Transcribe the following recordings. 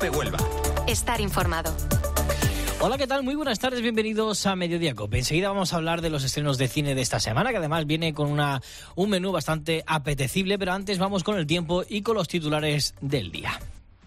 Cope Huelva. Estar informado. Hola, ¿qué tal? Muy buenas tardes, bienvenidos a Mediodía Cope. Enseguida vamos a hablar de los estrenos de cine de esta semana, que además viene con un menú bastante apetecible, pero antes vamos con el tiempo y con los titulares del día.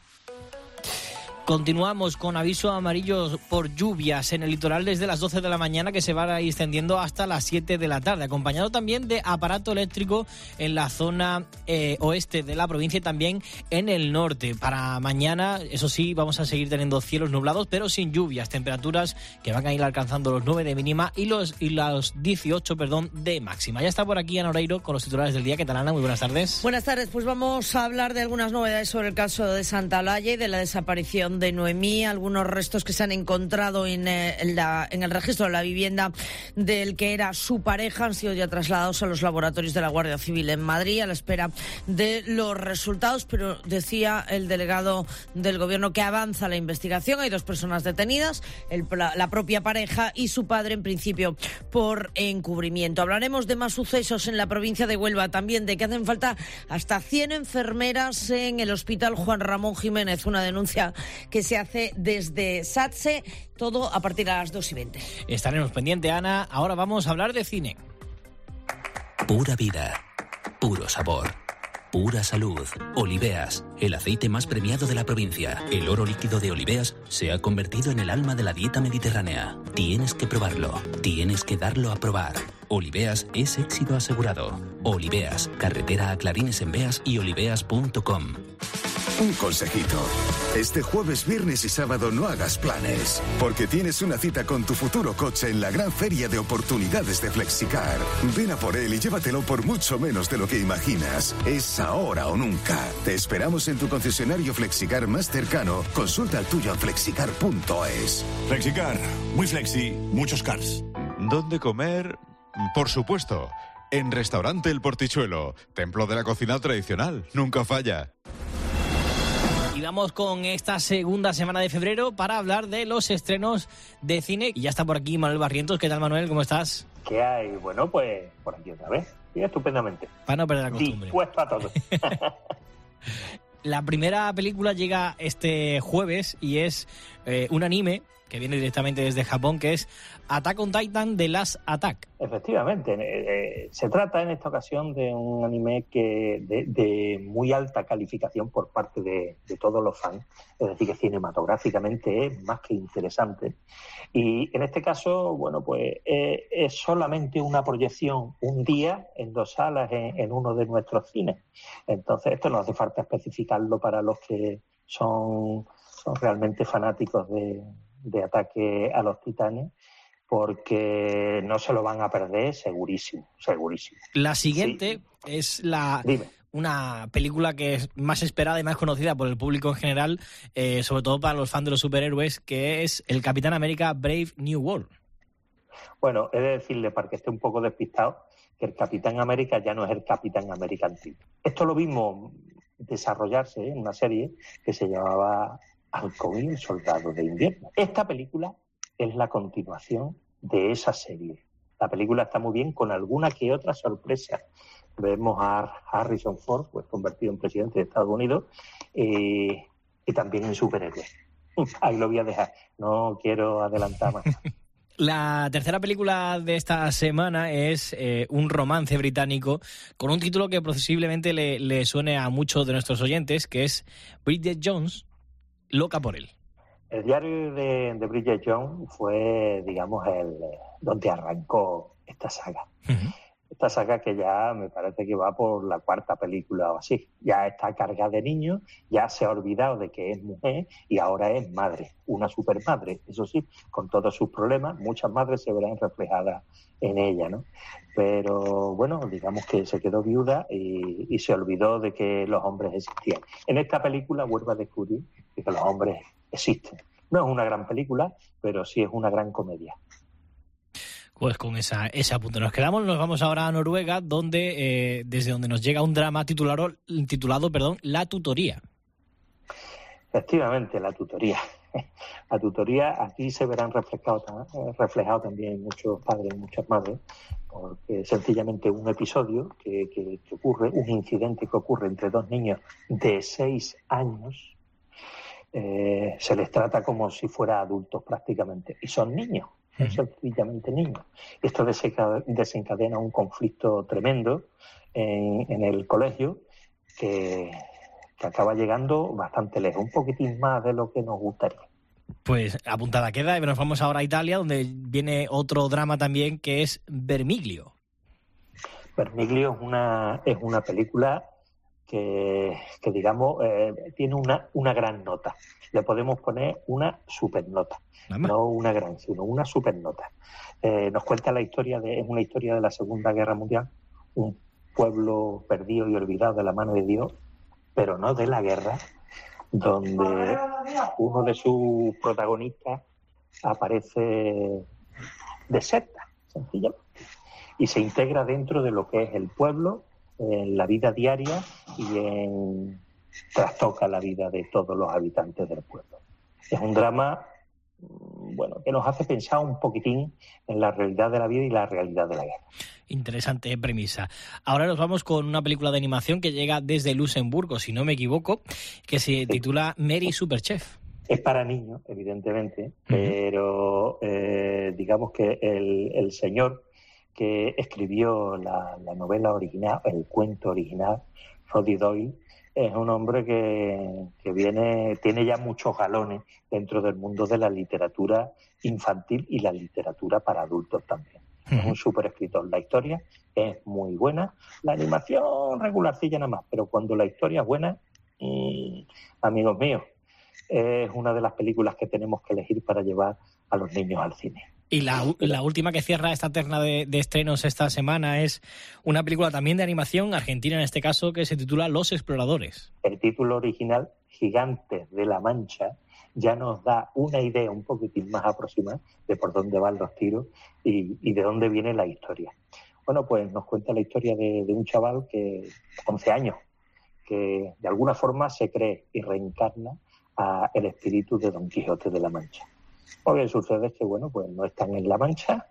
Continuamos con aviso amarillo por lluvias en el litoral desde las 12 de la mañana, que se va a ir extendiendo hasta las 7 de la tarde, acompañado también de aparato eléctrico en la zona oeste de la provincia y también en el norte. Para mañana, eso sí, vamos a seguir teniendo cielos nublados, pero sin lluvias, temperaturas que van a ir alcanzando los 9 de mínima y los 18, de máxima. Ya está por aquí Ana Oreiro con los titulares del día. ¿Qué tal, Ana? Muy buenas tardes. Buenas tardes, pues vamos a hablar de algunas novedades sobre el caso de Santa Olalla y de la desaparición de Noemí, algunos restos que se han encontrado en el registro de la vivienda del que era su pareja han sido ya trasladados a los laboratorios de la Guardia Civil en Madrid a la espera de los resultados, pero decía el delegado del Gobierno que avanza la investigación. Hay 2 personas detenidas, la propia pareja y su padre, en principio por encubrimiento. Hablaremos de más sucesos en la provincia de Huelva, también de que hacen falta hasta 100 enfermeras en el Hospital Juan Ramón Jiménez, una denuncia que se hace desde SATSE, todo a partir de las 2:20. Estaremos pendientes, Ana. Ahora vamos a hablar de cine. Pura vida, puro sabor, pura salud. Oliveas, el aceite más premiado de la provincia. El oro líquido de Oliveas se ha convertido en el alma de la dieta mediterránea. Tienes que probarlo, tienes que darlo a probar. Oliveas es éxito asegurado. Oliveas, carretera a Clarines en Beas y oliveas.com. Un consejito. Este jueves, viernes y sábado no hagas planes, porque tienes una cita con tu futuro coche en la gran feria de oportunidades de Flexicar. Ven a por él y llévatelo por mucho menos de lo que imaginas. Es ahora o nunca. Te esperamos en tu concesionario Flexicar más cercano. Consulta el tuyo en flexicar.es. Flexicar, muy flexi, muchos cars. ¿Dónde comer? Por supuesto, en Restaurante El Portichuelo, templo de la cocina tradicional, nunca falla. Y vamos con esta segunda semana de febrero para hablar de los estrenos de cine. Y ya está por aquí Manuel Barrientos. ¿Qué tal, Manuel? ¿Cómo estás? ¿Qué hay? Bueno, pues por aquí otra vez. Sí, estupendamente. Para no perder la costumbre. Dispuesto a todo. La primera película llega este jueves y es un anime que viene directamente desde Japón, que es Attack on Titan: The Last Attack. Efectivamente, se trata en esta ocasión de un anime que de muy alta calificación por parte de todos los fans, es decir, que cinematográficamente es más que interesante. Y en este caso, bueno, pues es solamente una proyección un día en 2 salas en uno de nuestros cines. Entonces, esto no hace falta especificarlo para los que son realmente fanáticos de Ataque a los Titanes, porque no se lo van a perder segurísimo. La siguiente es una película que es más esperada y más conocida por el público en general, sobre todo para los fans de los superhéroes, que es el Capitán América Brave New World. Bueno, he de decirle, para que esté un poco despistado, que el Capitán América ya no es el Capitán América antiguo. Esto lo vimos desarrollarse en una serie que se llamaba Halcón y el Soldado de Invierno. Esta película es la continuación de esa serie. La película está muy bien, con alguna que otra sorpresa. Vemos a Harrison Ford, pues convertido en presidente de Estados Unidos, y también en superhéroe. Ahí lo voy a dejar, no quiero adelantar más. La tercera película de esta semana es un romance británico con un título que posiblemente le suene a muchos de nuestros oyentes, que es Bridget Jones, loca por él. El diario de Bridget Jones fue, digamos, donde arrancó esta saga. Uh-huh. Esta saga que ya me parece que va por la 4ª película o así. Ya está cargada de niños, ya se ha olvidado de que es mujer y ahora es madre, una supermadre. Eso sí, con todos sus problemas, muchas madres se verán reflejadas en ella, ¿no? Pero bueno, digamos que se quedó viuda y se olvidó de que los hombres existían. En esta película vuelve a descubrir que los hombres existen. No es una gran película, pero sí es una gran comedia. Pues con ese apunte nos vamos ahora a Noruega, desde donde nos llega un drama titulado La Tutoría. Efectivamente, La Tutoría. La tutoría, aquí se verán reflejado también muchos padres y muchas madres, porque sencillamente un episodio que ocurre, un incidente que ocurre entre 2 niños de 6 años, se les trata como si fueran adultos prácticamente, y son niños, son sencillamente niños. Esto desencadena un conflicto tremendo en el colegio que acaba llegando bastante lejos, un poquitín más de lo que nos gustaría. Pues apuntada queda, y nos vamos ahora a Italia, donde viene otro drama también, que es Vermiglio. Vermiglio es una película que digamos, tiene una gran nota. Le podemos poner una supernota. No una gran, sino una supernota. Nos cuenta es una historia de la Segunda Guerra Mundial, un pueblo perdido y olvidado de la mano de Dios, pero no de la guerra, donde uno de sus protagonistas aparece deserta, sencillamente, y se integra dentro de lo que es el pueblo, en la vida diaria y trastoca la vida de todos los habitantes del pueblo. Es un drama, que nos hace pensar un poquitín en la realidad de la vida y la realidad de la guerra. Interesante premisa. Ahora nos vamos con una película de animación que llega desde Luxemburgo, si no me equivoco, que se titula Mary Superchef. Es para niños, evidentemente, pero digamos que el señor que escribió la novela original, el cuento original, Roddy Doyle, es un hombre que tiene ya muchos galones dentro del mundo de la literatura infantil y la literatura para adultos también. Es un súper escritor. La historia es muy buena, la animación regularcilla nada más, pero cuando la historia es buena, amigos míos, es una de las películas que tenemos que elegir para llevar a los niños al cine. Y la última que cierra esta terna de estrenos esta semana es una película también de animación, argentina en este caso, que se titula Los Exploradores. El título original, Gigantes de la Mancha, ya nos da una idea un poquitín más aproximada de por dónde van los tiros y de dónde viene la historia. Bueno, pues nos cuenta la historia de un chaval que, 11 años, que de alguna forma se cree y reencarna a el espíritu de Don Quijote de la Mancha. Lo que sucede es que, pues no están en La Mancha,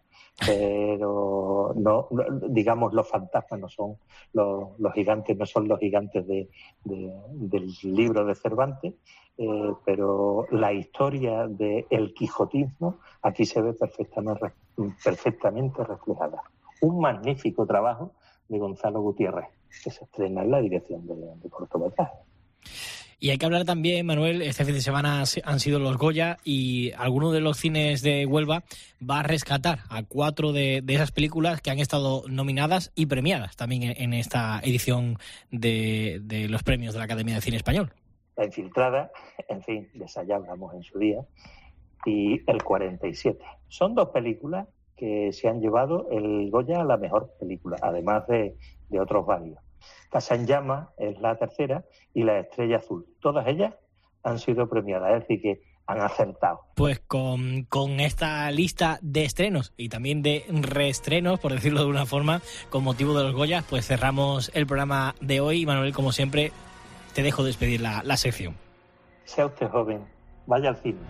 pero no, digamos, los fantasmas no son los gigantes, no son los gigantes del libro de Cervantes, pero la historia del quijotismo aquí se ve perfectamente reflejada. Un magnífico trabajo de Gonzalo Gutiérrez, que se estrena en la dirección de cortometraje. Y hay que hablar también, Manuel, este fin de semana han sido los Goya y alguno de los cines de Huelva va a rescatar a 4 de esas películas que han estado nominadas y premiadas también en esta edición de los premios de la Academia de Cine Español. La Infiltrada, en fin, de esa ya hablamos en su día, y El 47. Son 2 películas que se han llevado el Goya a la mejor película, además de otros varios. Casa en Llamas es la tercera y La Estrella Azul. Todas ellas han sido premiadas, es decir, que han acertado. Pues con esta lista de estrenos y también de reestrenos, por decirlo de una forma, con motivo de los Goya, pues cerramos el programa de hoy. Manuel, como siempre, te dejo despedir la sección. Sea usted joven, vaya al cine.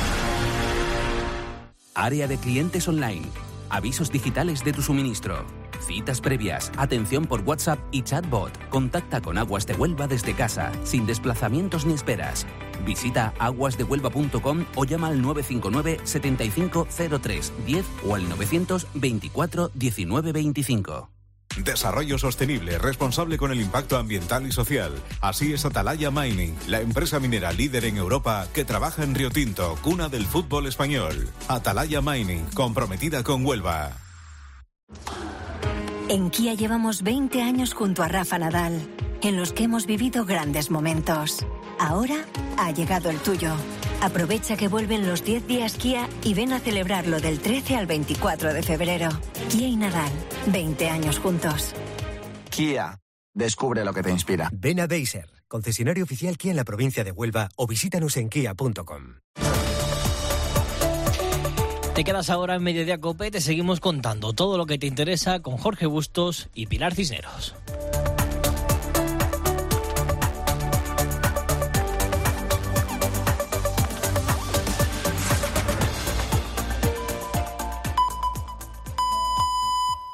Área de clientes online. Avisos digitales de tu suministro. Citas previas, atención por WhatsApp y chatbot. Contacta con Aguas de Huelva desde casa, sin desplazamientos ni esperas. Visita aguasdehuelva.com o llama al 959 75 03 10 o al 924 19 25. Desarrollo sostenible, responsable con el impacto ambiental y social. Así es Atalaya Mining, la empresa minera líder en Europa que trabaja en Río Tinto, cuna del fútbol español. Atalaya Mining, comprometida con Huelva. En Kia llevamos 20 años junto a Rafa Nadal, en los que hemos vivido grandes momentos. Ahora ha llegado el tuyo. Aprovecha que vuelven los 10 días Kia y ven a celebrarlo del 13 al 24 de febrero. Kia y Nadal, 20 años juntos. Kia, descubre lo que te inspira. Ven a Deiser, concesionario oficial Kia en la provincia de Huelva, o visítanos en kia.com. Te quedas ahora en Mediodía COPE, te seguimos contando todo lo que te interesa con Jorge Bustos y Pilar Cisneros.